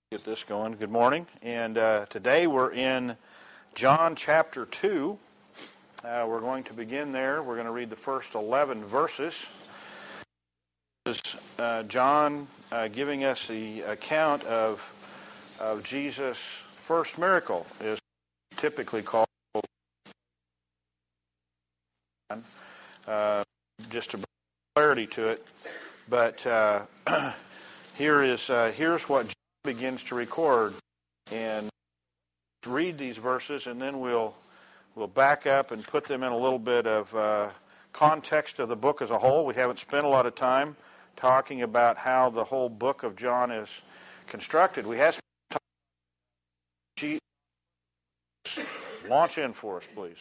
Get this going. Good morning. And today we're in John chapter 2. We're going to begin there. We're going to read the first 11 verses. This is John giving us the account of Jesus' first miracle, is typically called, just to bring clarity to it. But here's what John begins to record, and read these verses, and then we'll back up and put them in a little bit of context of the book as a whole. We haven't spent a lot of time talking about how the whole book of John is constructed. We have launch in for us, please.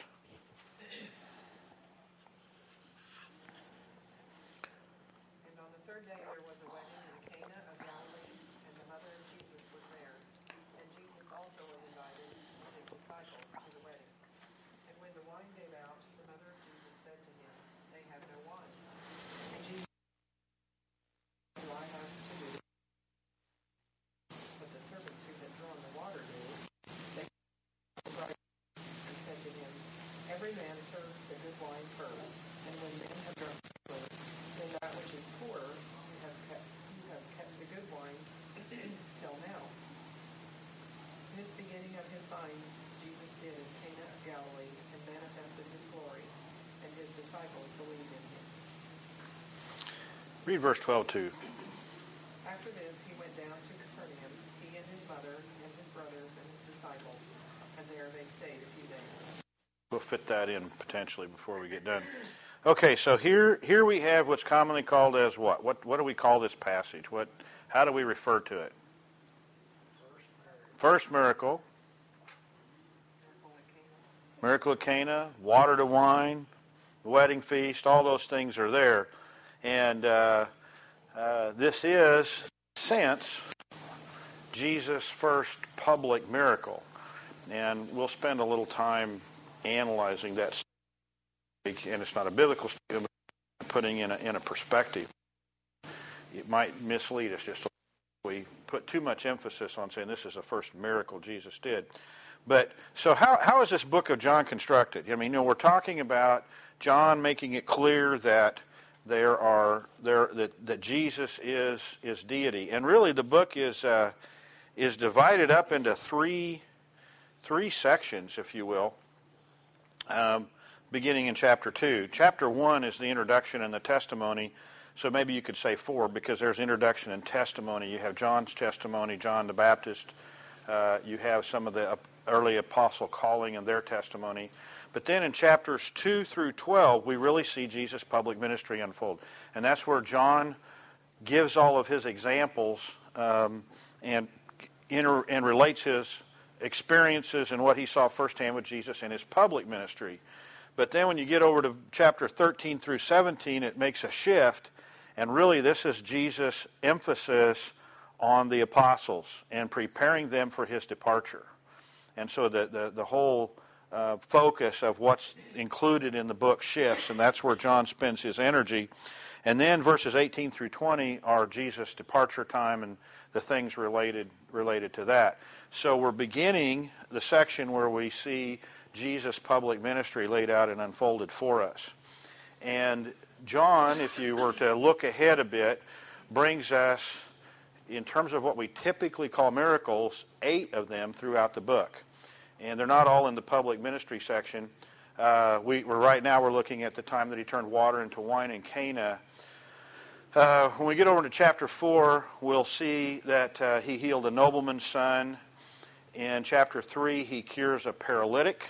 Every man serves the good wine first, and when men have drunk freely, then that which is poorer you have kept the good wine till now. This beginning of his signs Jesus did in Cana of Galilee, and manifested his glory, and his disciples believed in him. Read verse 12 too. After this he went down to Capernaum, he and his mother, and his brothers, and his disciples, and there they stayed a few days. We'll fit that in potentially before we get done. Okay, so here we have what's commonly called as what? What do we call this passage? How do we refer to it? First miracle. Miracle of Cana, water to wine, the wedding feast, all those things are there. And this is, in a sense, Jesus' first public miracle. And we'll spend a little time analyzing that, and it's not a biblical statement, but putting in a perspective. It might mislead us just we put too much emphasis on saying this is the first miracle Jesus did. But so how is this book of John constructed? I mean, we're talking about John making it clear that that Jesus is deity, and really the book is divided up into three sections, if you will. Beginning in chapter 2. Chapter 1 is the introduction and the testimony, so maybe you could say 4, because there's introduction and testimony. You have John's testimony, John the Baptist. You have some of the early apostle calling and their testimony. But then in chapters 2 through 12, we really see Jesus' public ministry unfold. And that's where John gives all of his examples and relates his experiences and what he saw firsthand with Jesus in his public ministry. But then when you get over to chapter 13 through 17, it makes a shift, and really this is Jesus' emphasis on the apostles and preparing them for his departure. And so the whole focus of what's included in the book shifts, and that's where John spends his energy. And then verses 18 through 20 are Jesus' departure time and the things related to that. So we're beginning the section where we see Jesus' public ministry laid out and unfolded for us. And John, if you were to look ahead a bit, brings us, in terms of what we typically call miracles, 8 of them throughout the book. And they're not all in the public ministry section. We're looking at the time that he turned water into wine in Cana. When we get over to chapter 4, we'll see that he healed a nobleman's son. In chapter 3, he cures a paralytic.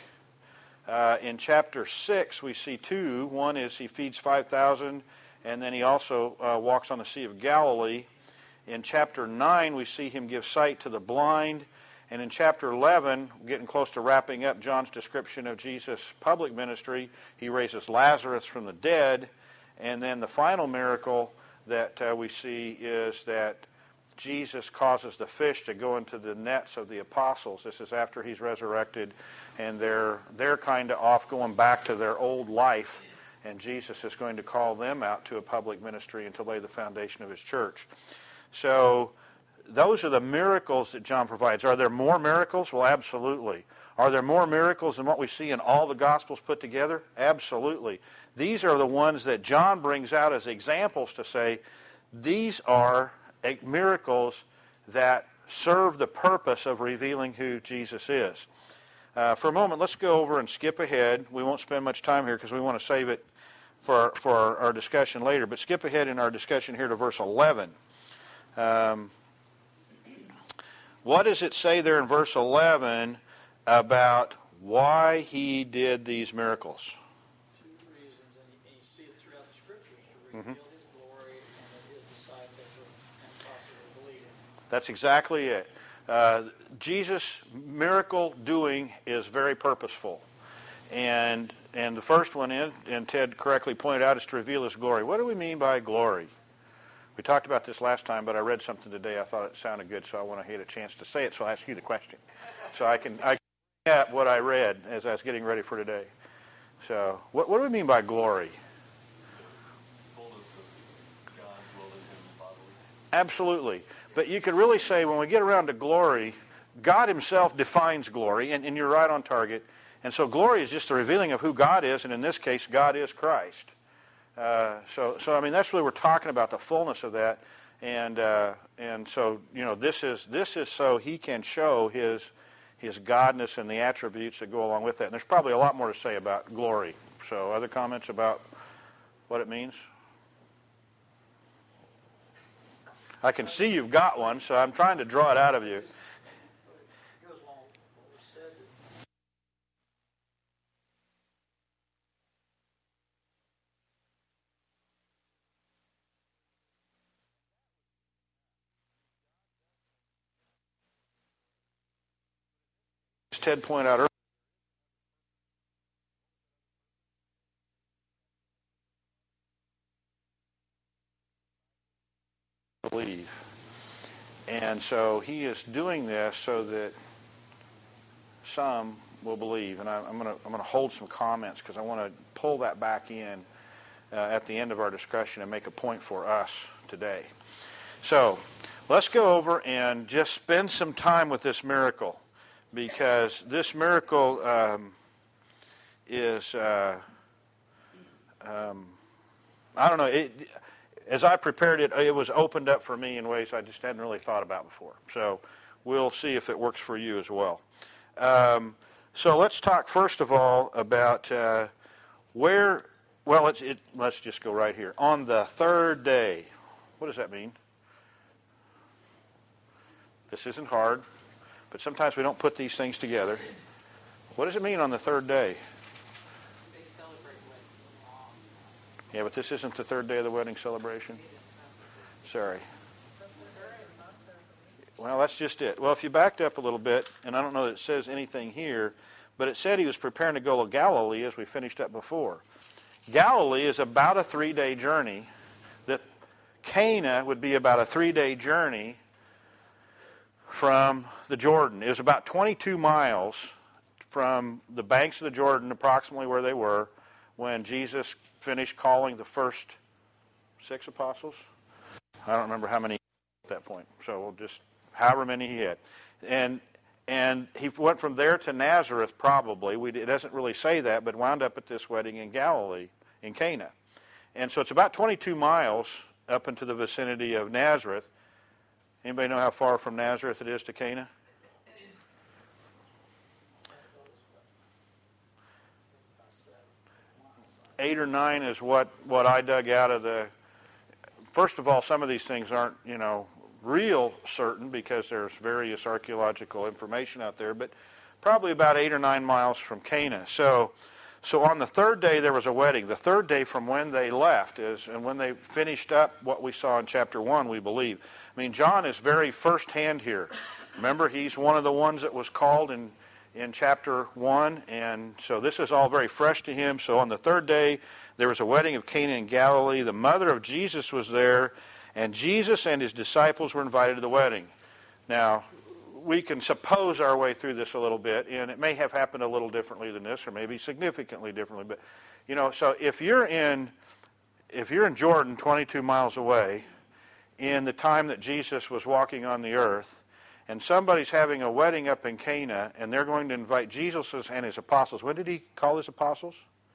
In chapter 6, we see 2. One is he feeds 5,000, and then he also walks on the Sea of Galilee. In chapter 9, we see him give sight to the blind. And in chapter 11, getting close to wrapping up John's description of Jesus' public ministry, he raises Lazarus from the dead. And then the final miracle that we see is that Jesus causes the fish to go into the nets of the apostles. This is after he's resurrected, and they're kind of off going back to their old life, and Jesus is going to call them out to a public ministry and to lay the foundation of his church. So those are the miracles that John provides. Are there more miracles? Well, absolutely. Are there more miracles than what we see in all the Gospels put together? Absolutely. These are the ones that John brings out as examples to say, these are miracles that serve the purpose of revealing who Jesus is. For a moment, let's go over and skip ahead. We won't spend much time here because we want to save it for our discussion later. But skip ahead in our discussion here to verse 11. What does it say there in verse 11 about why he did these miracles? Two reasons, and you see it throughout the Scriptures, to reveal his glory and that his disciples and possibly believe him. That's exactly it. Jesus' miracle doing is very purposeful. And the first one, and Ted correctly pointed out, is to reveal his glory. What do we mean by glory? We talked about this last time, but I read something today. I thought it sounded good, so I want to get a chance to say it, so I'll ask you the question. So I can get what I read as I was getting ready for today. So what do we mean by glory? Fullness of God dwelling in him bodily. Absolutely. But you could really say when we get around to glory, God himself defines glory, and you're right on target. And so glory is just the revealing of who God is, and in this case, God is Christ. So I mean, that's really we're talking about, the fullness of that. And so, this is so he can show his godness and the attributes that go along with that. And there's probably a lot more to say about glory. So other comments about what it means? I can see you've got one, so I'm trying to draw it out of you. It goes along with what was said. As Ted pointed out earlier, believe. And so he is doing this so that some will believe. And I'm going to hold some comments because I want to pull that back in at the end of our discussion and make a point for us today. So let's go over and just spend some time with this miracle, because this miracle is, I don't know, as I prepared it, it was opened up for me in ways I just hadn't really thought about before. So we'll see if it works for you as well. So let's talk first of all about let's just go right here. On the third day. What does that mean? This isn't hard, but sometimes we don't put these things together. What does it mean on the third day? They celebrate weddings. Yeah, but this isn't the third day of the wedding celebration. Sorry. Well, that's just it. Well, if you backed up a little bit, and I don't know that it says anything here, but it said he was preparing to go to Galilee, as we finished up before. Galilee is about a 3-day journey. That Cana would be about a 3-day journey from the Jordan. It was about 22 miles from the banks of the Jordan, approximately where they were, when Jesus finished calling the first 6 apostles. I don't remember how many at that point, so we'll just, however many he had. And he went from there to Nazareth, probably. It doesn't really say that, but wound up at this wedding in Galilee, in Cana. And so it's about 22 miles up into the vicinity of Nazareth. Anybody know how far from Nazareth it is to Cana? Eight or 9 is what I dug out of the... First of all, some of these things aren't, real certain because there's various archaeological information out there, but probably about 8 or 9 miles from Cana. So on the third day there was a wedding. The third day from when they left and when they finished up what we saw in chapter 1, we believe. I mean, John is very firsthand here. Remember, he's one of the ones that was called in chapter 1, and so this is all very fresh to him. So on the third day, there was a wedding of Cana in Galilee. The mother of Jesus was there, and Jesus and his disciples were invited to the wedding. Now, we can suppose our way through this a little bit, and it may have happened a little differently than this, or maybe significantly differently. But, so if you're in Jordan, 22 miles away, in the time that Jesus was walking on the earth, and somebody's having a wedding up in Cana, and they're going to invite Jesus and his apostles. When did he call his apostles?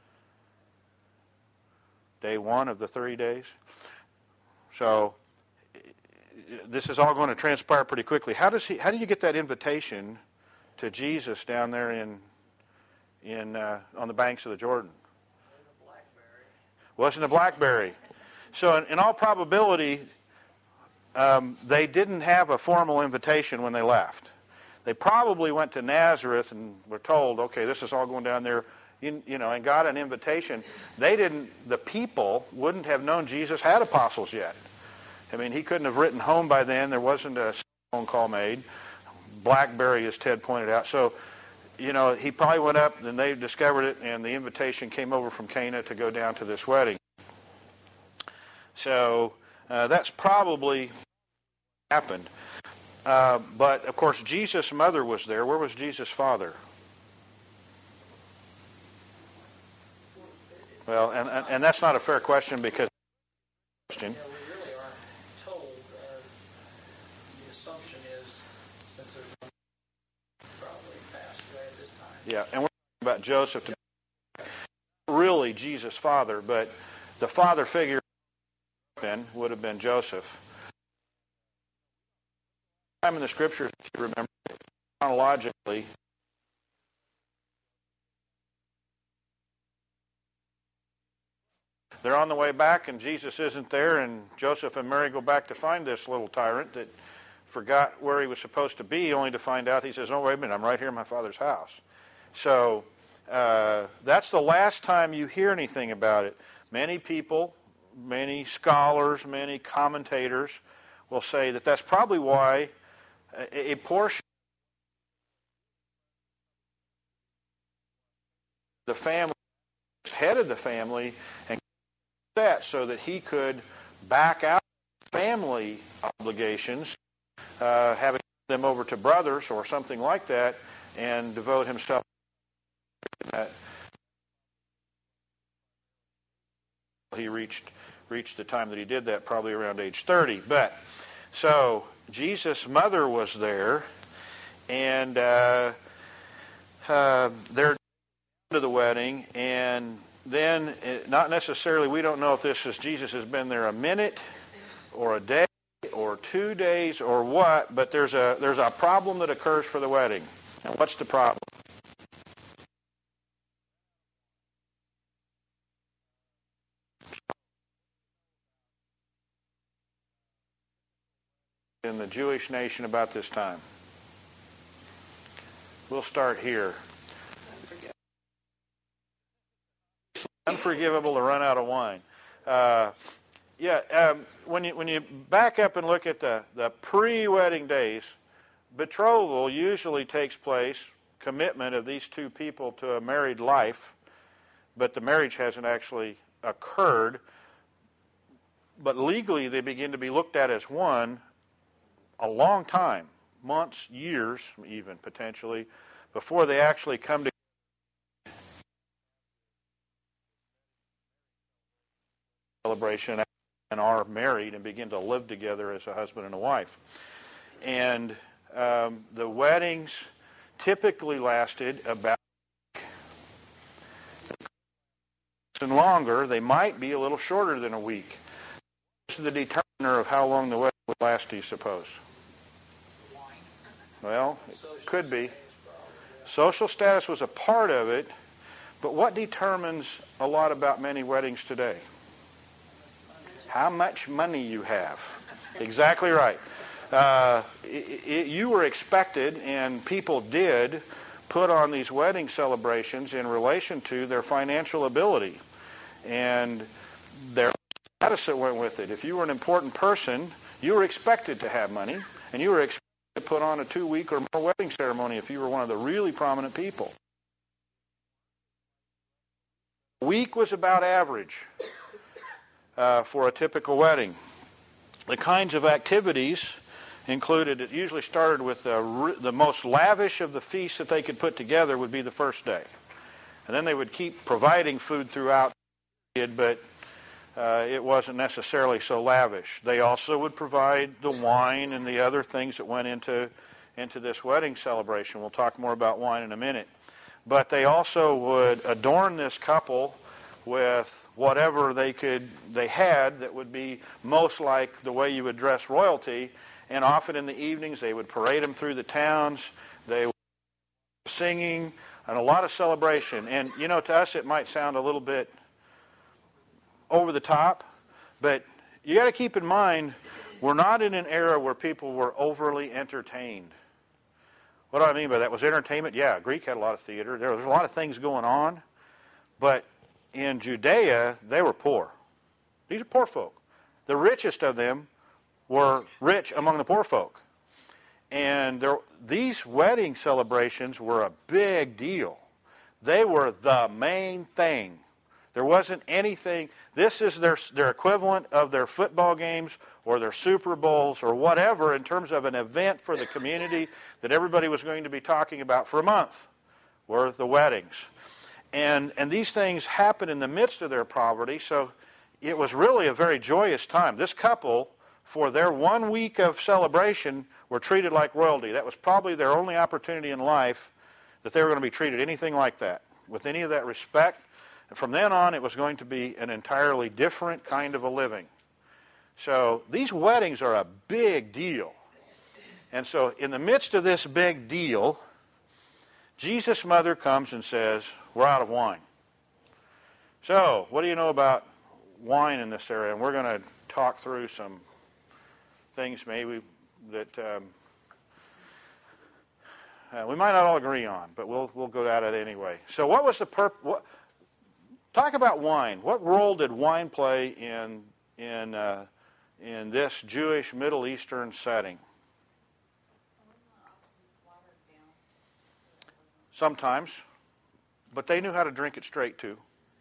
Day 1 of the 3 days. So this is all going to transpire pretty quickly. How do you get that invitation to Jesus down there on the banks of the Jordan? Wasn't a BlackBerry. So in all probability, they didn't have a formal invitation when they left. They probably went to Nazareth and were told, okay, this is all going down there, and got an invitation. The people wouldn't have known Jesus had apostles yet. I mean, he couldn't have written home by then. There wasn't a phone call made. BlackBerry, as Ted pointed out. So, he probably went up and they discovered it, and the invitation came over from Cana to go down to this wedding. So that's probably happened. But, of course, Jesus' mother was there. Where was Jesus' father? Well, and that's not a fair question because... Yeah, we really aren't told. The assumption is, since there's no probably passed away at this time. Yeah, and we're talking about Joseph. Really Jesus' father, but the father figure then would have been Joseph. Time in the scriptures, if you remember, chronologically, they're on the way back, and Jesus isn't there, and Joseph and Mary go back to find this little tyrant that forgot where he was supposed to be, only to find out, he says, oh, wait a minute, I'm right here in my father's house. So that's the last time you hear anything about it. Many people, many scholars, many commentators will say that that's probably why a portion of the family, head of the family, and that so that he could back out family obligations, having them over to brothers or something like that, and devote himself to that. He reached the time that he did that, probably around age 30. But so Jesus' mother was there, and they're to the wedding, and then not necessarily, we don't know if Jesus has been there a minute or a day or 2 days or what, but there's a problem that occurs for the wedding. And what's the problem? In the Jewish nation about this time. We'll start here. Unforgivable to run out of wine. When you back up and look at the pre-wedding days, betrothal usually takes place, commitment of these two people to a married life, but the marriage hasn't actually occurred. But legally they begin to be looked at as one a long time, months, years even potentially, before they actually come to celebration and are married and begin to live together as a husband and a wife. And the weddings typically lasted about and longer. They might be a little shorter than a week. What's the determiner of how long the wedding will last, do you suppose? Well, it could be. Social status was a part of it, but what determines a lot about many weddings today? How much money you have. Exactly right. You were expected, and people did, put on these wedding celebrations in relation to their financial ability and their status that went with it. If you were an important person, you were expected to have money, and you were expected to put on a 2-week or more wedding ceremony if you were one of the really prominent people. A week was about average for a typical wedding. The kinds of activities included, it usually started with the most lavish of the feasts that they could put together would be the first day. And then they would keep providing food throughout, but It wasn't necessarily so lavish. They also would provide the wine and the other things that went into this wedding celebration. We'll talk more about wine in a minute. But they also would adorn this couple with whatever they had that would be most like the way you would dress royalty. And often in the evenings they would parade them through the towns. They would singing and a lot of celebration. And to us it might sound a little bit over the top, but you got to keep in mind we're not in an era where people were overly entertained. What do I mean by that? Was entertainment? Yeah, Greek had a lot of theater. There was a lot of things going on, but in Judea they were poor. These are poor folk. The richest of them were rich among the poor folk. And these wedding celebrations were a big deal. They were the main thing. There wasn't anything. This is their equivalent of their football games or their Super Bowls or whatever in terms of an event for the community that everybody was going to be talking about for a month, were the weddings. And these things happened in the midst of their poverty, so it was really a very joyous time. This couple, for their 1 week of celebration, were treated like royalty. That was probably their only opportunity in life that they were going to be treated anything like that, with any of that respect. And from then on, it was going to be an entirely different kind of a living. So these weddings are a big deal. And so in the midst of this big deal, Jesus' mother comes and says, we're out of wine. So what do you know about wine in this area? And we're going to talk through some things maybe that we might not all agree on, but we'll go at it anyway. So what was the purpose? Talk about wine. What role did wine play in this Jewish Middle Eastern setting? Sometimes, but they knew how to drink it straight too.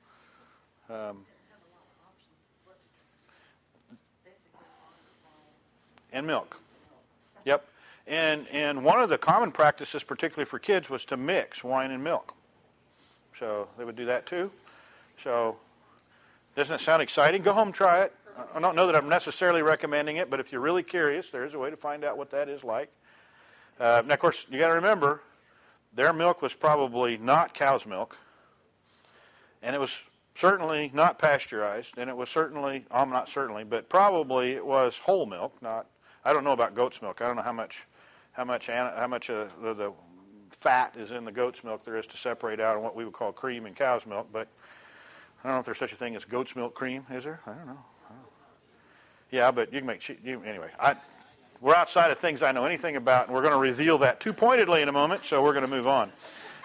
And milk. Yep. And one of the common practices, particularly for kids, was to mix wine and milk. So they would do that too. So doesn't it sound exciting? Go home and try it. I don't know that I'm necessarily recommending it, but if you're really curious, there's a way to find out what that is like. Now, of course, you got to remember, their milk was probably not cow's milk, and it was certainly not pasteurized, and it was certainly, not certainly, but probably it was whole milk. Not, I don't know about goat's milk. I don't know how much of the fat is in the goat's milk there is to separate out on what we would call cream and cow's milk, but I don't know if there's such a thing as goat's milk cream. Is there? I don't know. Yeah, but you can make cheese. Anyway, we're outside of things I know anything about, and we're going to reveal that too pointedly in a moment, so we're going to move on.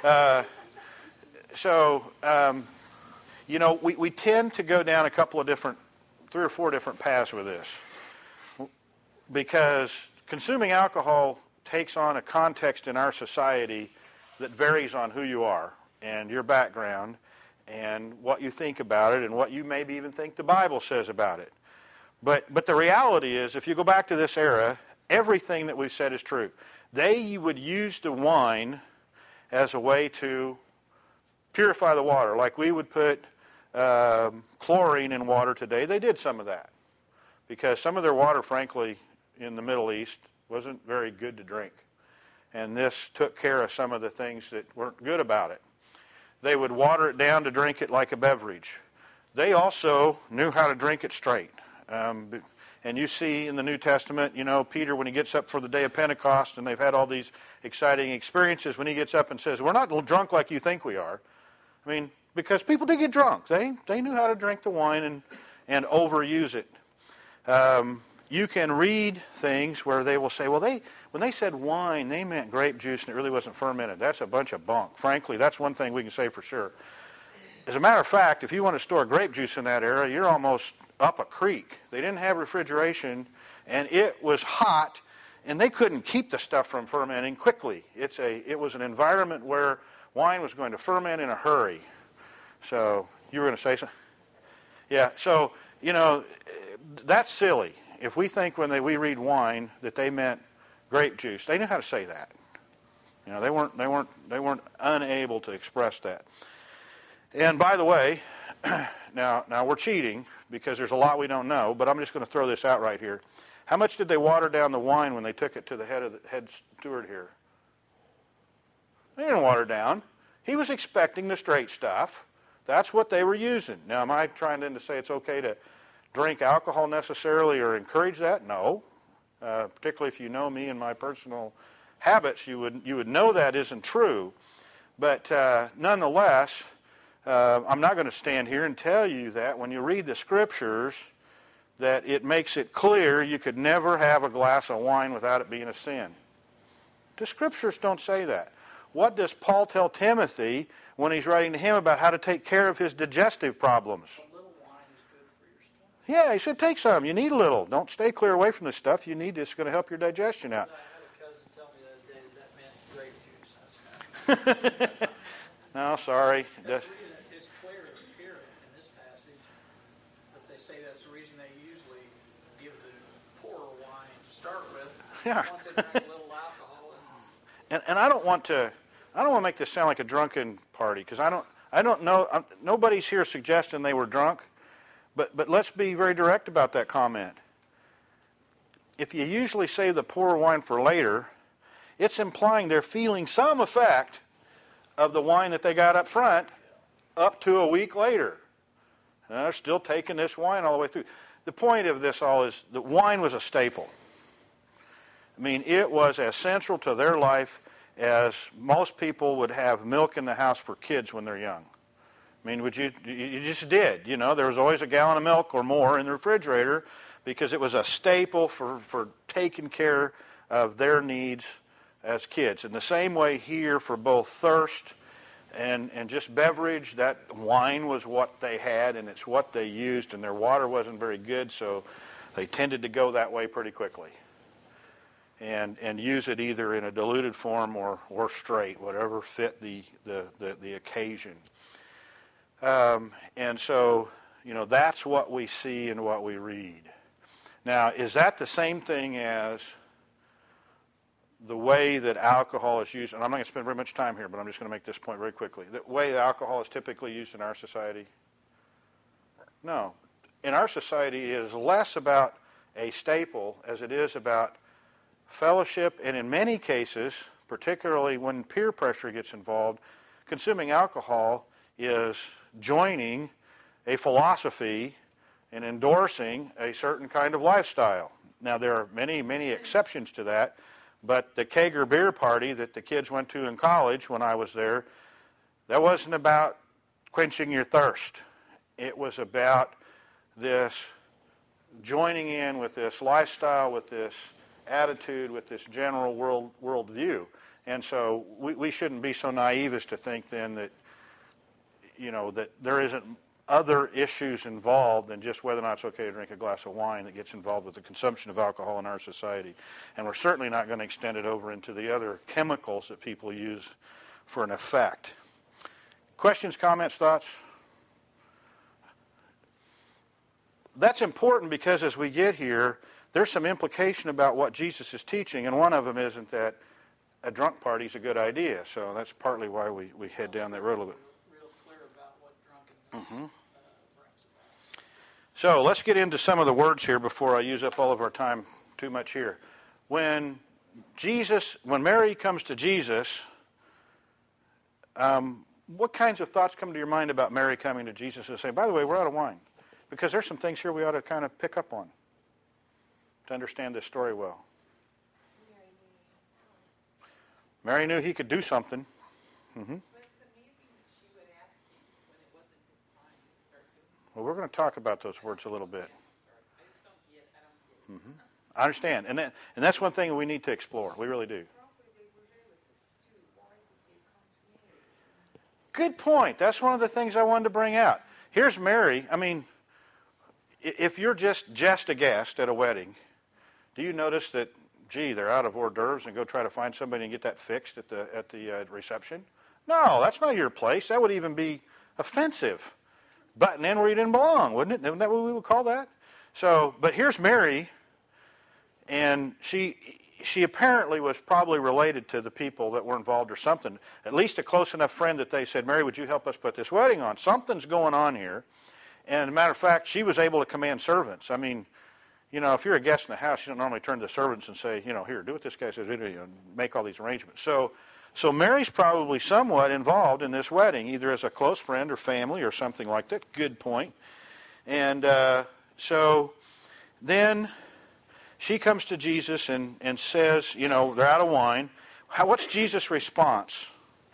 We tend to go down a couple of 3 or 4 different paths with this, because consuming alcohol takes on a context in our society that varies on who you are and your background and what you think about it and what you maybe even think the Bible says about it. But the reality is, if you go back to this era, everything that we've said is true. They would use the wine as a way to purify the water, like we would put chlorine in water today. They did some of that because some of their water, frankly, in the Middle East wasn't very good to drink. And this took care of some of the things that weren't good about it. They would water it down to drink it like a beverage. They also knew how to drink it straight. And you see in the New Testament, Peter, when he gets up for the day of Pentecost and they've had all these exciting experiences, when he gets up and says, we're not drunk like you think we are. I mean, because people did get drunk. They knew how to drink the wine and overuse it. You can read things where they will say, well, when they said wine, they meant grape juice and it really wasn't fermented. That's a bunch of bunk. Frankly, that's one thing we can say for sure. As a matter of fact, if you want to store grape juice in that era, you're almost up a creek. They didn't have refrigeration, and it was hot, and they couldn't keep the stuff from fermenting quickly. It was an environment where wine was going to ferment in a hurry. So you were going to say something? Yeah, so, that's silly. If we think when we read wine that they meant grape juice, they knew how to say that. They weren't unable to express that. And by the way, now we're cheating because there's a lot we don't know, but I'm just going to throw this out right here. How much did they water down the wine when they took it to the head steward here? They didn't water down. He was expecting the straight stuff. That's what they were using. Now, am I trying to say it's okay to drink alcohol necessarily or encourage that? No. Particularly if you know me and my personal habits, you would know that isn't true. But nonetheless, I'm not going to stand here and tell you that when you read the Scriptures, that it makes it clear you could never have a glass of wine without it being a sin. The Scriptures don't say that. What does Paul tell Timothy when he's writing to him about how to take care of his digestive problems? A little wine is good for your stomach. Yeah, he said take some. You need a little. Don't stay clear away from the stuff. You need this. It's going to help your digestion out. I had a cousin tell me the other day that meant grape juice. No, sorry. It's clear here in this passage that they say that's the reason they usually give the poorer wine to start with. Yeah. Once they drink a little alcohol. And I don't want to make this sound like a drunken party, because I don't know. Nobody's here suggesting they were drunk, but let's be very direct about that comment. If you usually save the poorer wine for later, it's implying they're feeling some effect of the wine that they got up front up to a week later. And they're still taking this wine all the way through. The point of this all is that wine was a staple. I mean, it was as central to their life as most people would have milk in the house for kids when they're young. I mean, you just did. You know, there was always a gallon of milk or more in the refrigerator because it was a staple for taking care of their needs as kids. In the same way here for both thirst and just beverage, that wine was what they had and it's what they used, and their water wasn't very good, so they tended to go that way pretty quickly and use it either in a diluted form or straight, whatever fit the occasion. And so, you know, that's what we see and what we read. Now, is that the same thing as the way that alcohol is used? And I'm not going to spend very much time here, but I'm just going to make this point very quickly. The way that alcohol is typically used in our society? No. In our society, it is less about a staple as it is about fellowship, and in many cases, particularly when peer pressure gets involved, consuming alcohol is joining a philosophy and endorsing a certain kind of lifestyle. Now, there are many, many exceptions to that, but the kegger beer party that the kids went to in college when I was there, that wasn't about quenching your thirst. It was about this joining in with this lifestyle, with this attitude, with this general world view. And so we shouldn't be so naive as to think then that, you know, that there isn't other issues involved than just whether or not it's okay to drink a glass of wine that gets involved with the consumption of alcohol in our society. And we're certainly not going to extend it over into the other chemicals that people use for an effect. Questions, comments, thoughts? That's important because as we get here, there's some implication about what Jesus is teaching, and one of them isn't that a drunk party is a good idea. So that's partly why we head down that road a little bit. Real clear about what drunkenness brings about. So let's get into some of the words here before I use up all of our time too much here. When Mary comes to Jesus, what kinds of thoughts come to your mind about Mary coming to Jesus and saying, by the way, we're out of wine? Because there's some things here we ought to kind of pick up on to understand this story well. Mary knew he could do something. Mm-hmm. But it's amazing that she would ask him when it wasn't his time to start doing it. Well, we're going to talk about those words a little bit. I just don't get it. Mm-hmm. I understand. And that's one thing we need to explore. We really do. Probably they were relatives too. Why would they come to Mary? Good point. That's one of the things I wanted to bring out. Here's Mary. I mean, if you're just a guest at a wedding, do you notice that, gee, they're out of hors d'oeuvres and go try to find somebody and get that fixed at the reception? No, that's not your place. That would even be offensive. Butting in where you didn't belong, wouldn't it? Isn't that what we would call that? So, but here's Mary, and she apparently was probably related to the people that were involved or something, at least a close enough friend that they said, Mary, would you help us put this wedding on? Something's going on here. And as a matter of fact, she was able to command servants. I mean, you know, if you're a guest in the house, you don't normally turn to the servants and say, you know, here, do what this guy says, and make all these arrangements. So Mary's probably somewhat involved in this wedding, either as a close friend or family or something like that. Good point. And so then she comes to Jesus and says, you know, they're out of wine. What's Jesus' response?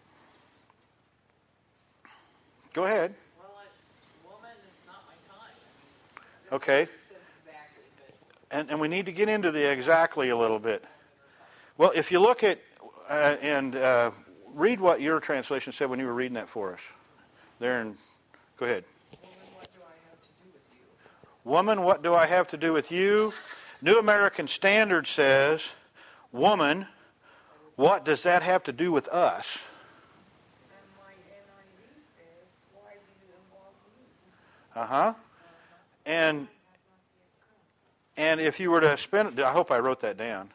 Go ahead. Well, woman is not my time. Okay. It says exactly, but And we need to get into the exactly a little bit. Well, if you look at read what your translation said when you were reading that for us. Go ahead. Woman, what do I have to do with you? Woman, what do I have to do with you? New American Standard says, woman, what does that have to do with us? And my NIV says, why do you involve me? And if you were to spend, I hope I wrote that down.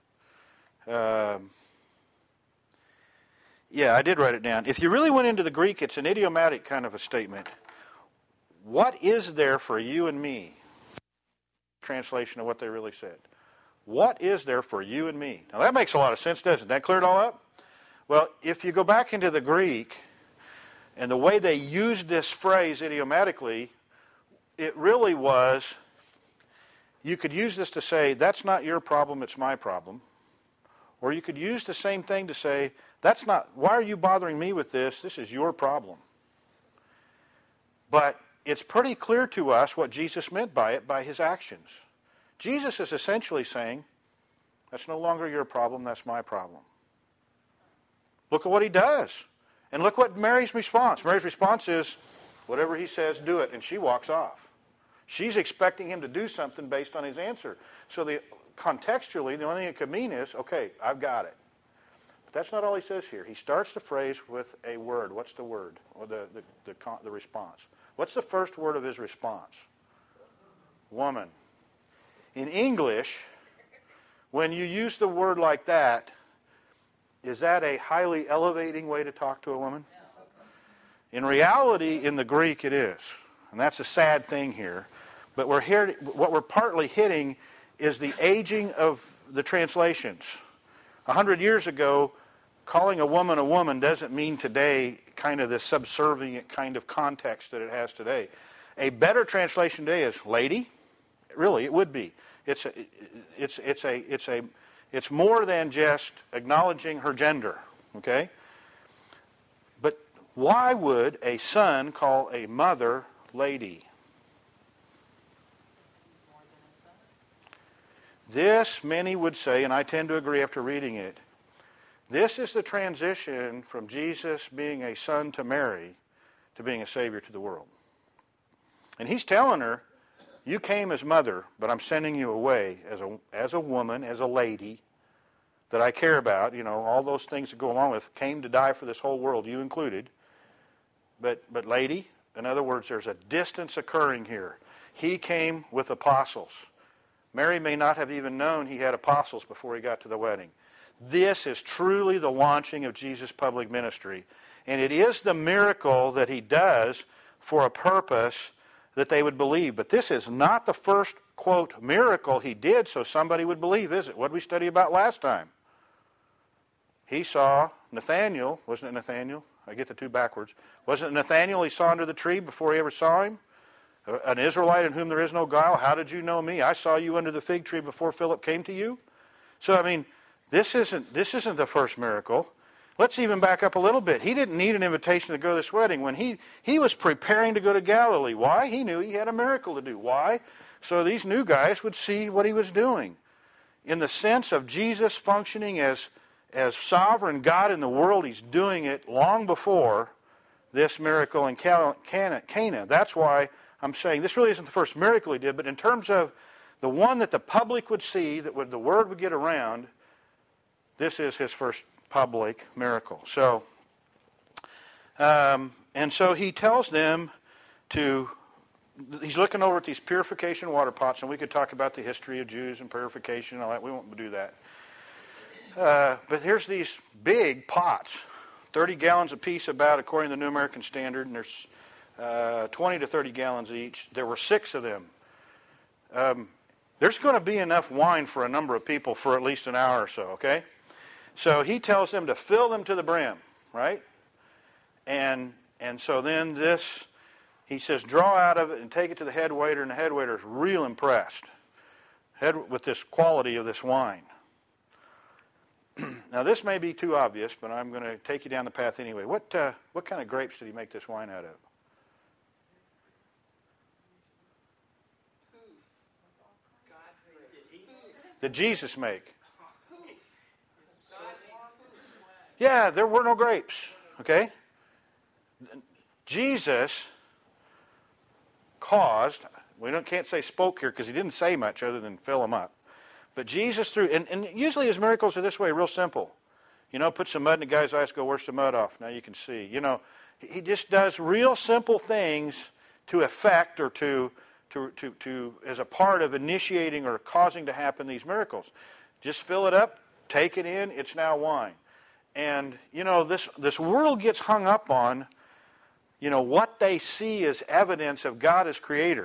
Yeah, I did write it down. If you really went into the Greek, it's an idiomatic kind of a statement. What is there for you and me? Translation of what they really said. What is there for you and me? Now that makes a lot of sense, doesn't it? That clear it all up? Well, if you go back into the Greek and the way they used this phrase idiomatically, it really was, you could use this to say, that's not your problem, it's my problem. Or you could use the same thing to say, why are you bothering me with this? This is your problem. But it's pretty clear to us what Jesus meant by it, by his actions. Jesus is essentially saying, that's no longer your problem, that's my problem. Look at what he does. And look what Mary's response. Mary's response is, whatever he says, do it. And she walks off. She's expecting him to do something based on his answer. So contextually, the only thing it could mean is, okay, I've got it. But that's not all he says here. He starts the phrase with a word. What's the word? Or the response. What's the first word of his response? Woman. In English, when you use the word like that, is that a highly elevating way to talk to a woman? In reality, in the Greek, it is. And that's a sad thing here. But what we're partly hitting is the aging of the translations. 100 years ago, calling a woman doesn't mean today kind of the subservient kind of context that it has today. A better translation today is lady. Really, it would be. It's more than just acknowledging her gender. Okay? But why would a son call a mother lady? This, many would say, and I tend to agree after reading it, this is the transition from Jesus being a son to Mary to being a Savior to the world. And he's telling her, you came as mother, but I'm sending you away as a woman, as a lady that I care about. You know, all those things that go along with, came to die for this whole world, you included. But lady, in other words, there's a distance occurring here. He came with apostles. Mary may not have even known he had apostles before he got to the wedding. This is truly the launching of Jesus' public ministry. And it is the miracle that he does for a purpose that they would believe. But this is not the first, quote, miracle he did so somebody would believe, is it? What did we study about last time? He saw Nathanael. Wasn't it Nathanael? I get the two backwards. Wasn't it Nathanael he saw under the tree before he ever saw him? An Israelite in whom there is no guile. How did you know me? I saw you under the fig tree before Philip came to you. So, I mean, this isn't the first miracle. Let's even back up a little bit. He didn't need an invitation to go to this wedding. When he was preparing to go to Galilee. Why? He knew he had a miracle to do. Why? So these new guys would see what he was doing. In the sense of Jesus functioning as sovereign God in the world, he's doing it long before this miracle in Cana. That's why I'm saying this really isn't the first miracle he did, but in terms of the one that the public would see, that the word would get around, this is his first public miracle. So, and so he tells them he's looking over at these purification water pots, and we could talk about the history of Jews and purification and all that. We won't do that. But here's these big pots, 30 gallons apiece about, according to the New American Standard, and there's 20 to 30 gallons each. There were 6 of them. There's going to be enough wine for a number of people for at least an hour or so, okay? So he tells them to fill them to the brim, right? And so then he says, draw out of it and take it to the head waiter, and the head waiter is real impressed with this quality of this wine. Now, this may be too obvious, but I'm going to take you down the path anyway. What kind of grapes did he make this wine out of? Did Jesus make? Yeah, there were no grapes, okay? Jesus caused, can't say spoke here because he didn't say much other than fill them up. But Jesus threw, and usually his miracles are this way, real simple. Put some mud in the guy's eyes, go, where's the mud off? Now you can see. He just does real simple things to affect or to as a part of initiating or causing to happen these miracles. Just fill it up, take it in, it's now wine. And, this world gets hung up on, what they see as evidence of God as creator.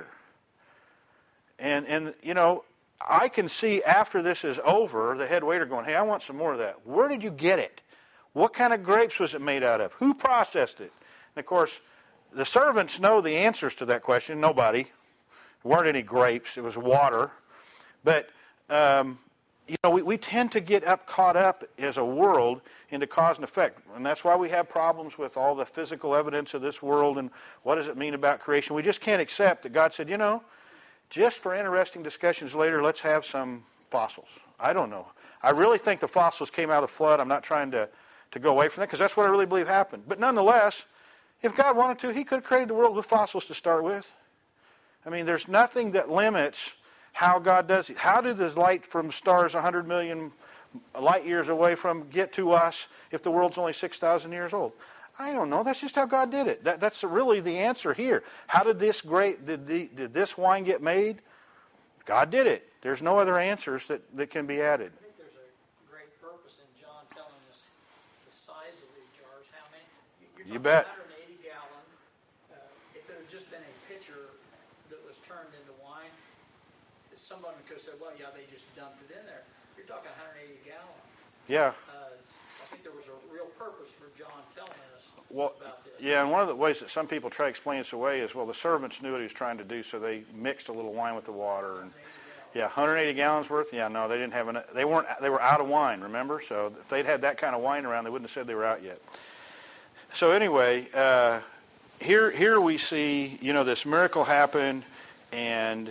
And I can see after this is over, the head waiter going, hey, I want some more of that. Where did you get it? What kind of grapes was it made out of? Who processed it? And, of course, the servants know the answers to that question. Nobody. There weren't any grapes. It was water. But, we tend to get caught up as a world into cause and effect. And that's why we have problems with all the physical evidence of this world and what does it mean about creation. We just can't accept that God said, just for interesting discussions later, let's have some fossils. I don't know. I really think the fossils came out of the flood. I'm not trying to go away from that because that's what I really believe happened. But nonetheless, if God wanted to, he could have created the world with fossils to start with. I mean, there's nothing that limits how God does it. How did the light from stars 100 million light years away from get to us if the world's only 6,000 years old? I don't know. That's just how God did it. That's really the answer here. How did this did this wine get made? God did it. There's no other answers that can be added. I think there's a great purpose in John telling us the size of these jars. How many? You bet. 180 gallon. If it had just been a pitcher that was turned into wine, someone could have said, well, yeah, they just dumped it in there. You're talking 180 gallon. Yeah. I think there was a real purpose for John telling us about this. Yeah, and one of the ways that some people try to explain this away is, well, the servants knew what he was trying to do, so they mixed a little wine with the water. And 180 gallons worth? Yeah, no, they didn't have enough. They were out of wine, remember? So if they'd had that kind of wine around, they wouldn't have said they were out yet. So anyway, here we see, this miracle happen, and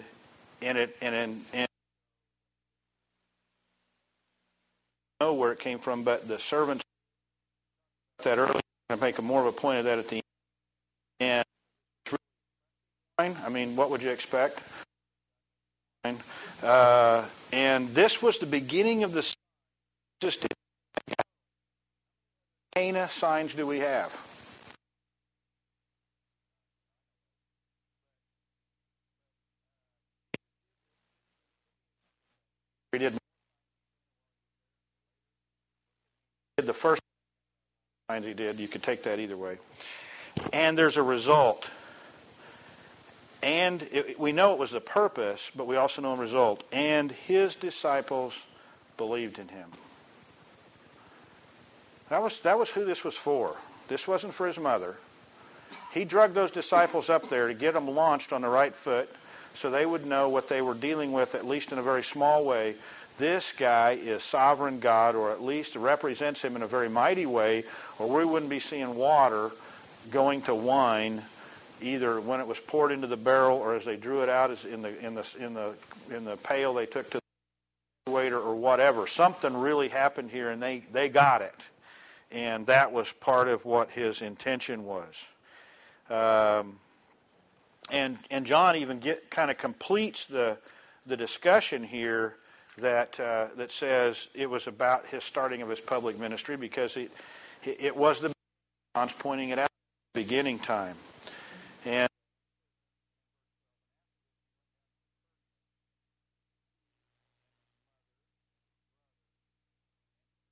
know where it came from, but the servants that earlier, I'm going to make more of a point of that at the end. And I mean, what would you expect? And this was the beginning of the system. How many signs do we have? We did the first signs he did. You could take that either way. And there's a result. And we know it was the purpose, but we also know the result. And his disciples believed in him. That was who this was for. This wasn't for his mother. He drugged those disciples up there to get them launched on the right foot so they would know what they were dealing with, at least in a very small way. This guy is sovereign God, or at least represents him in a very mighty way, or we wouldn't be seeing water going to wine, either when it was poured into the barrel or as they drew it out as in the pail they took to the waiter or whatever. Something really happened here, and they got it, and that was part of what his intention was. And John even kind of completes the discussion here that says it was about his starting of his public ministry, because it was the John's pointing it out at the beginning time. And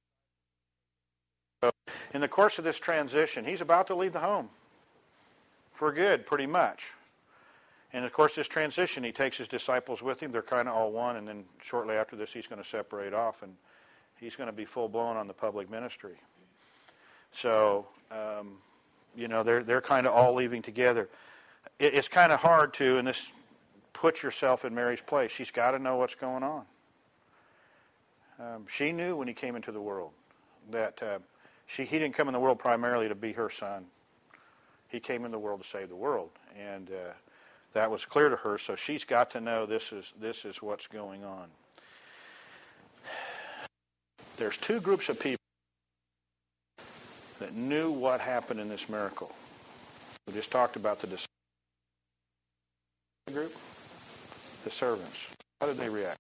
in the course of this transition, he's about to leave the home. for good, pretty much. And of course, this transition, he takes his disciples with him. They're kind of all one, and then shortly after this, he's going to separate off, and he's going to be full-blown on the public ministry. So, they're kind of all leaving together. It's kind of hard to, and this, put yourself in Mary's place. She's got to know what's going on. She knew when he came into the world that he didn't come in the world primarily to be her son. He came in the world to save the world, and that was clear to her. So she's got to know this is what's going on. There's two groups of people that knew what happened in this miracle. We just talked about the disciples group, the servants. How did they react?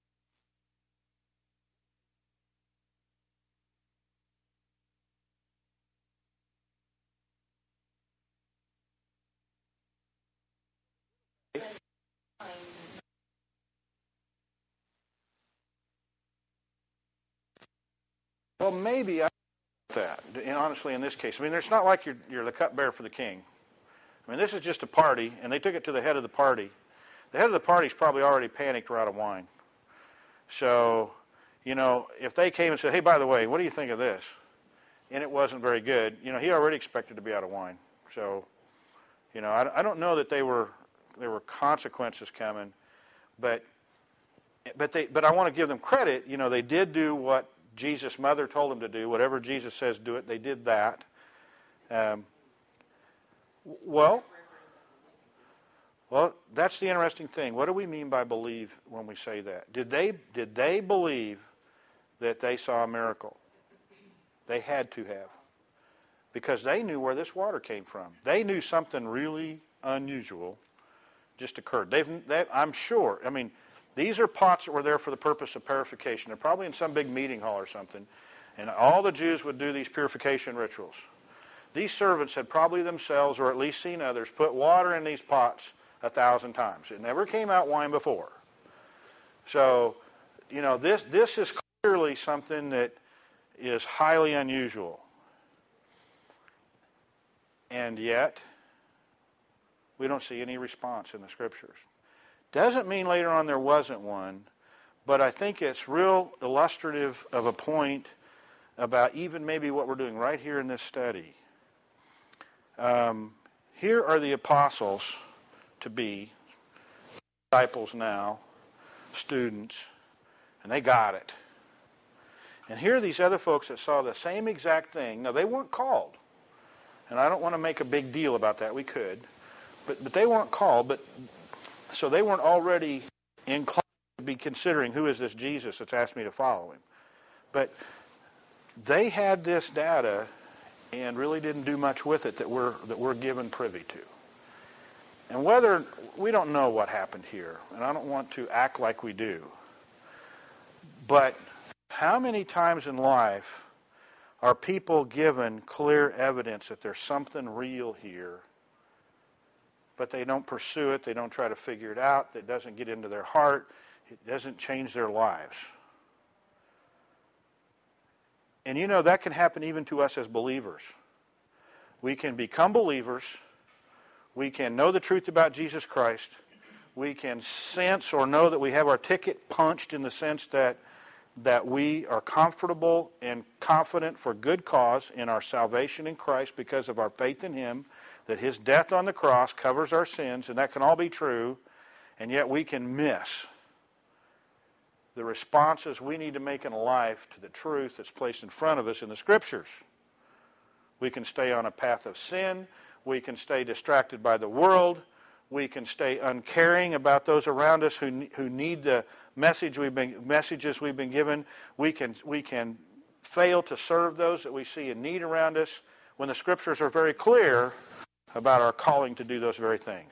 Well, maybe I that. And honestly, in this case, I mean, it's not like you're the cupbearer for the king. I mean, this is just a party, and they took it to the head of the party. The head of the party's probably already panicked or out of wine. So, if they came and said, hey, by the way, what do you think of this? And it wasn't very good, he already expected to be out of wine. So, I don't know that there were consequences coming, but I want to give them credit. They did do what Jesus' mother told them to do. Whatever Jesus says, do it. They did that. Well, that's the interesting thing. What do we mean by believe when we say that? Did they believe that they saw a miracle? They had to have, because they knew where this water came from. They knew something really unusual just occurred. I'm sure. I mean, these are pots that were there for the purpose of purification. They're probably in some big meeting hall or something, and all the Jews would do these purification rituals. These servants had probably themselves, or at least seen others, put water in these pots 1,000 times. It never came out wine before. So, this is clearly something that is highly unusual. And yet, we don't see any response in the Scriptures. Doesn't mean later on there wasn't one, but I think it's real illustrative of a point about even maybe what we're doing right here in this study. Here are the apostles to be, disciples now, students, and they got it. And here are these other folks that saw the same exact thing. Now, they weren't called, and I don't want to make a big deal about that. We could, but they weren't called, so they weren't already inclined to be considering, who is this Jesus that's asked me to follow him? But they had this data and really didn't do much with it that we're given privy to. And we don't know what happened here, and I don't want to act like we do. But how many times in life are people given clear evidence that there's something real here, but they don't pursue it, they don't try to figure it out, that doesn't get into their heart, it doesn't change their lives? And that can happen even to us as believers. We can become believers, we can know the truth about Jesus Christ, we can sense or know that we have our ticket punched in the sense that we are comfortable and confident for good cause in our salvation in Christ because of our faith in him, that his death on the cross covers our sins, and that can all be true, and yet we can miss the responses we need to make in life to the truth that's placed in front of us in the Scriptures. We can stay on a path of sin, we can stay distracted by the world, we can stay uncaring about those around us who need the messages we've been given. We can fail to serve those that we see in need around us when the Scriptures are very clear about our calling to do those very things.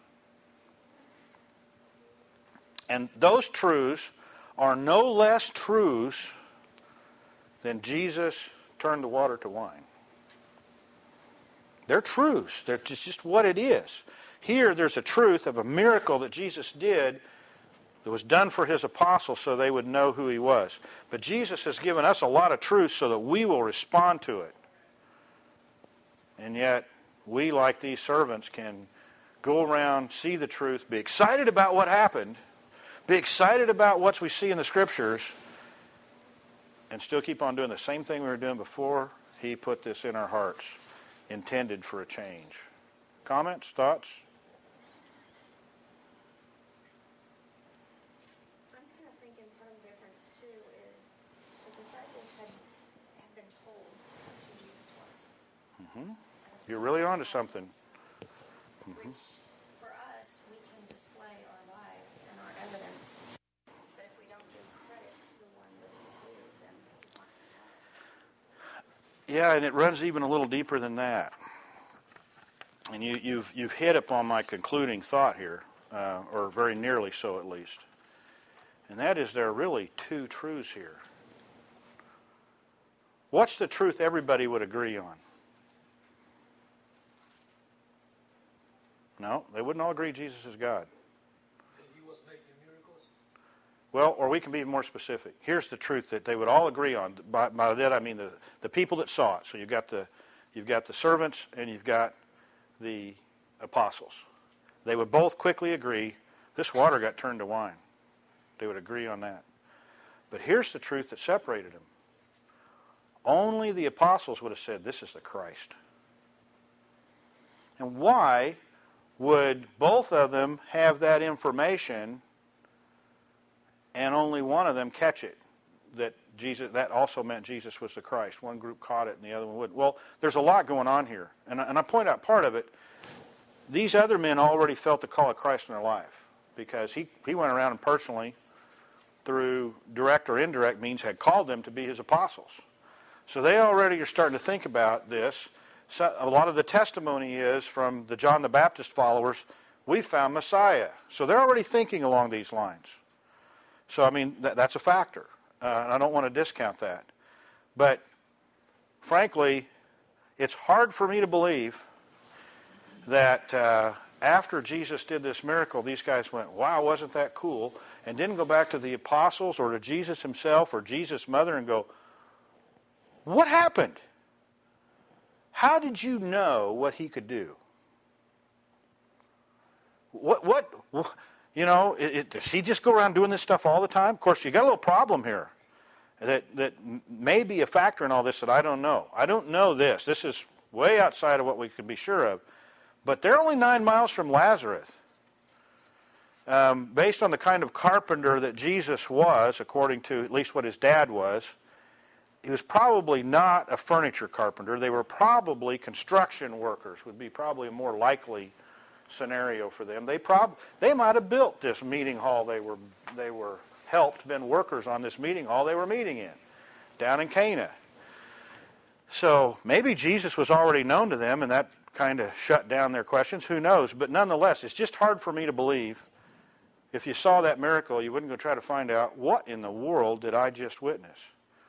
And those truths are no less truths than Jesus turned the water to wine. They're truths. They're just what it is. Here, there's a truth of a miracle that Jesus did that was done for his apostles so they would know who he was. But Jesus has given us a lot of truth so that we will respond to it. And yet, we, like these servants, can go around, see the truth, be excited about what happened, be excited about what we see in the Scriptures, and still keep on doing the same thing we were doing before he put this in our hearts, intended for a change. Comments? Thoughts? I'm kind of thinking part of the difference too is the disciples had been told that's who Jesus was. Mm-hmm. You're really onto something. Which, for us, we can display our lives and our evidence. But if we don't give credit to the one that is due, then it's not going to matter. Yeah, and it runs even a little deeper than that. And you've hit upon my concluding thought here, or very nearly so at least. And that is there are really two truths here. What's the truth everybody would agree on? No, they wouldn't all agree Jesus is God. That he was making miracles? Well, or we can be more specific. Here's the truth that they would all agree on. By that I mean the people that saw it. So you've got the servants and you've got the apostles. They would both quickly agree this water got turned to wine. They would agree on that. But here's the truth that separated them. Only the apostles would have said this is the Christ. And why would both of them have that information and only one of them catch it? That also meant Jesus was the Christ. One group caught it and the other one wouldn't. Well, there's a lot going on here. And I point out part of it. These other men already felt the call of Christ in their life because he went around and personally, through direct or indirect means, had called them to be his apostles. So they already are starting to think about this. So a lot of the testimony is from the John the Baptist followers, we found Messiah. So they're already thinking along these lines. So, I mean, that's a factor. And I don't want to discount that. But, frankly, it's hard for me to believe that after Jesus did this miracle, these guys went, wow, wasn't that cool? And didn't go back to the apostles or to Jesus himself or Jesus' mother and go, what happened? How did you know what he could do? What does he just go around doing this stuff all the time? Of course, you got a little problem here that may be a factor in all this that I don't know. I don't know this. This is way outside of what we can be sure of. But they're only 9 miles from Lazarus. Based on the kind of carpenter that Jesus was, according to at least what his dad was, he was probably not a furniture carpenter. They were probably construction workers, would be probably a more likely scenario for them. They might have built this meeting hall. They were helped, been workers on this meeting hall they were meeting in, down in Cana. So maybe Jesus was already known to them, and that kind of shut down their questions. Who knows? But nonetheless, it's just hard for me to believe if you saw that miracle, you wouldn't go try to find out, what in the world did I just witness?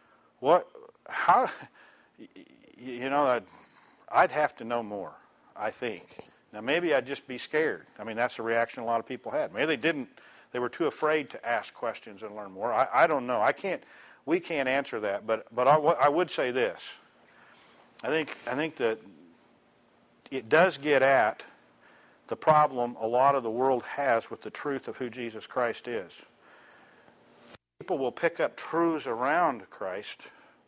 I'd have to know more, I think. Now, maybe I'd just be scared. I mean, that's the reaction a lot of people had. Maybe they were too afraid to ask questions and learn more. I don't know. We can't answer that, but I would say this. I think that it does get at the problem a lot of the world has with the truth of who Jesus Christ is. People will pick up truths around Christ,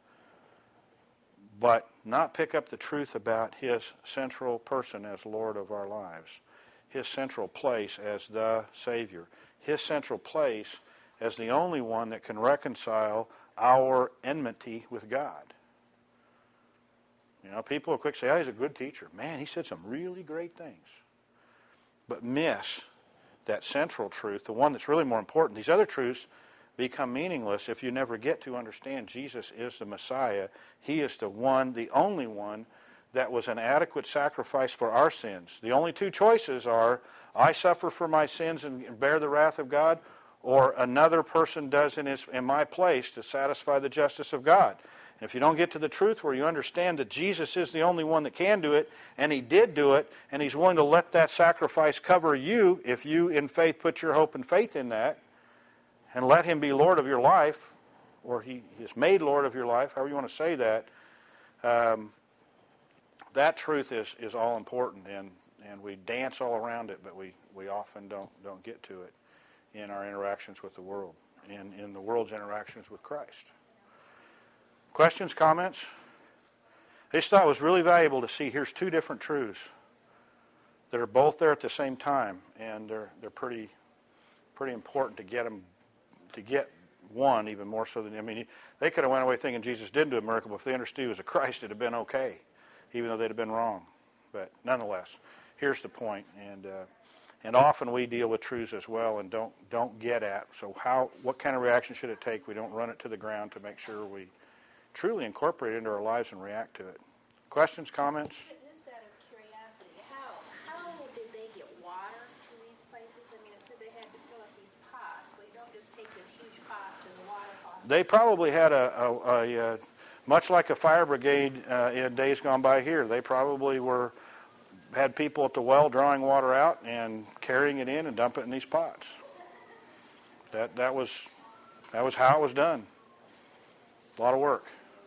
but not pick up the truth about his central person as Lord of our lives, his central place as the Savior, his central place as the only one that can reconcile our enmity with God. You know, people will quick say, oh, he's a good teacher. Man, he said some really great things. But miss that central truth, the one that's really more important. These other truths become meaningless if you never get to understand Jesus is the Messiah. He is the one, the only one, that was an adequate sacrifice for our sins. The only two choices are, I suffer for my sins and bear the wrath of God, or another person does in my place to satisfy the justice of God. And if you don't get to the truth where you understand that Jesus is the only one that can do it, and he did do it, and he's willing to let that sacrifice cover you if you in faith put your hope and faith in that, and let him be Lord of your life, or he is made Lord of your life, however you want to say that, that truth is all important. And and we dance all around it, but we often don't get to it in our interactions with the world, in the world's interactions with Christ. Questions, comments? I just thought it was really valuable to see here's two different truths that are both there at the same time, and they're pretty important to get them, to get one even more so than, I mean, they could have went away thinking Jesus didn't do a miracle, but if they understood he was a Christ, it'd have been okay, even though they'd have been wrong. But nonetheless, here's the point, and often we deal with truths as well and don't get at. So what kind of reaction should it take? We don't run it to the ground to make sure we truly incorporate it into our lives and react to it. Questions, comments? Just out of curiosity, how did they get water to these places? I mean, it said they had to fill up these pots, but you don't just take this huge pot to the water pot. They probably had a much like a fire brigade in days gone by here. They probably had people at the well drawing water out and carrying it in and dumping it in these pots. That was how it was done. A lot of work.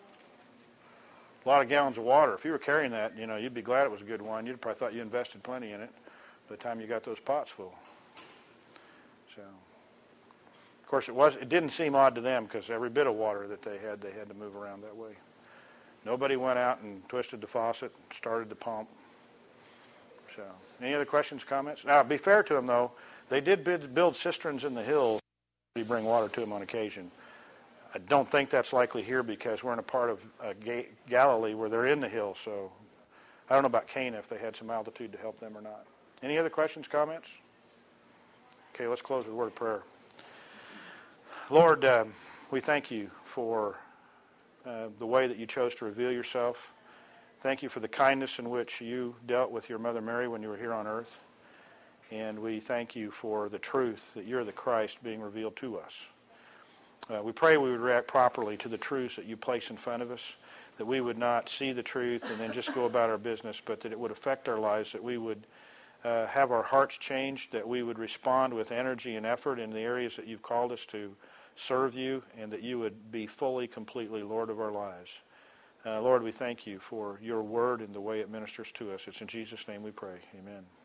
A lot of gallons of water. If you were carrying that, you'd be glad it was a good one. You'd probably thought you invested plenty in it by the time you got those pots full. So, of course, it didn't seem odd to them because every bit of water that they had to move around that way. Nobody went out and twisted the faucet, started the pump. So, any other questions, comments? Now, be fair to them, though. They did build cisterns in the hills to bring water to them on occasion. I don't think that's likely here because we're in a part of Galilee where they're in the hills. So I don't know about Cana if they had some altitude to help them or not. Any other questions, comments? Okay, let's close with a word of prayer. Lord, we thank you for the way that you chose to reveal yourself. Thank you for the kindness in which you dealt with your Mother Mary when you were here on earth. And we thank you for the truth that you're the Christ being revealed to us. We pray we would react properly to the truths that you place in front of us, that we would not see the truth and then just go about our business, but that it would affect our lives, that we would have our hearts changed, that we would respond with energy and effort in the areas that you've called us to serve you, and that you would be fully, completely Lord of our lives. Lord, we thank you for your word and the way it ministers to us. It's in Jesus' name we pray. Amen.